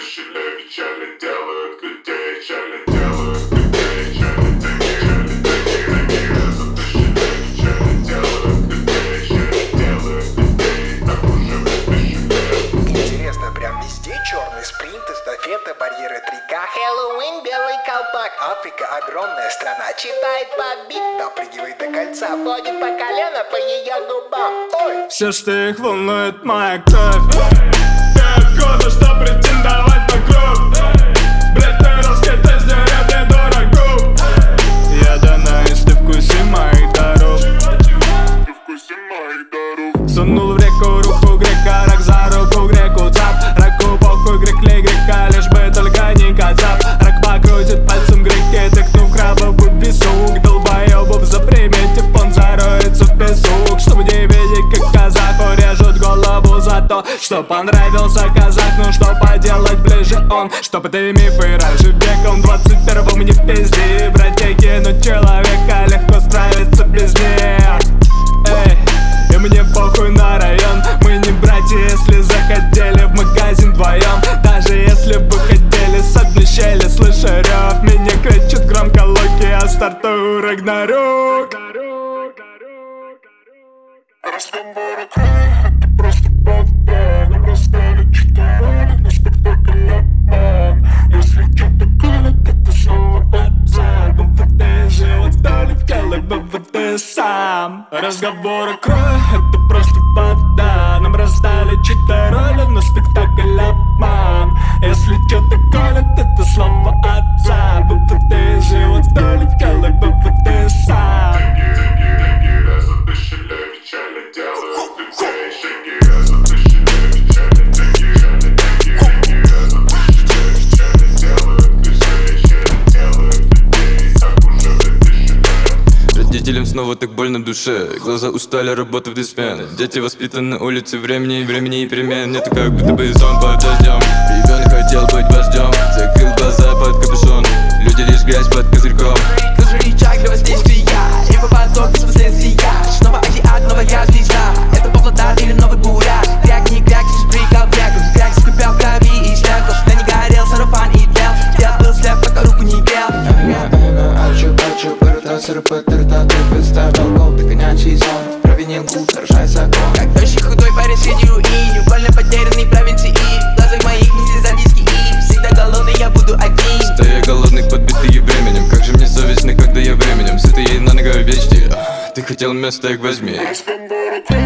запрещены, печально делают людей, печально делают людей, печально такие, запрещены, печально делают людей, печально делают людей, так уже запрещены. Интересно, прям везде черный спринт, эстафета, барьеры 3К, Хэллоуин, белый колпак. Африка огромная страна, читает по бит, допрыгивает до кольца, водит по колено по ее губам. Ой! Все, что их волнует, моя кровь. Ты откуда, что претендовать на кровь? Блядь, ты раскидай, сделай мне дорогу. Я Данаис, ты вкуси моих даров. Ты вкуси моих даров. Сунул в реку руку грека, рак за руку греку цап. Раку похуй, грек ли грека, лишь бы только не кацап. Рак покрутит пальцем греки, тыкнув краба в песок. Долбоебов заприметив, он зароется в песок. Чтобы не видеть, как казаху режут голову за то, что понравился казах. Ну что поделать, ближе он. Чтоб эти мифы раньше веком 21-м не пизди. Братья, но человека легко справиться без них. Эй, и мне похуй на район. Мы не братья, если захотели в магазин вдвоем. Даже если бы хотели с одной щели, слыша рев. Меня кричат громко Локи, а стартую Рагнарёк. Разговор о крае, это просто подбор. Нам раздали 4 роли на спектакль обман. Если что-то колет, это снова отца. ВВД же отдали в тело, ВВД сам. Разговор о крае, это просто вода. Нам раздали 4 роли на спектакль обман. Если что-то колет, это слово отца. ВВД же отдали в тело, ВВД сам. Деньги запрещены, печально делают людей, деньги запрещены, печально деньги запрещены, печально делают людей, печально делают людей, так уже запрещены. Родителям снова так больно в душе. Глаза устали, работа в 2 смены. Дети воспитаны на улице времени и перемен. Нету как будто бы сон под дождем. Ребенок хотел быть вождем, закрыл глаза под капюшон. Люди лишь грязь под козырьком. Тоже рычаг для воздействия, и по поток без последствия. Снова азиат, новая звезда. Это Павлодар или Новый Бурят. Кряк, не кряк, здесь прыгал кряк. Кряк скрипел в крови и снег. Что не горел, сарафан и тлел. Я был слеп, пока руку не грел. Ачу, пырта, ты представил гол. Ты конячий сон, провинил гуд, нарушай закон. Как тощий худой парень среди руин, больно потерянный провинции. В глазах моих мыслей записки и всегда голодный я буду один. Стоя голодных, подбитые временем. Как же мне совестно, когда я временем. Сытые на ногах вечти. Ты хотел место, их возьми. Разговор о крае.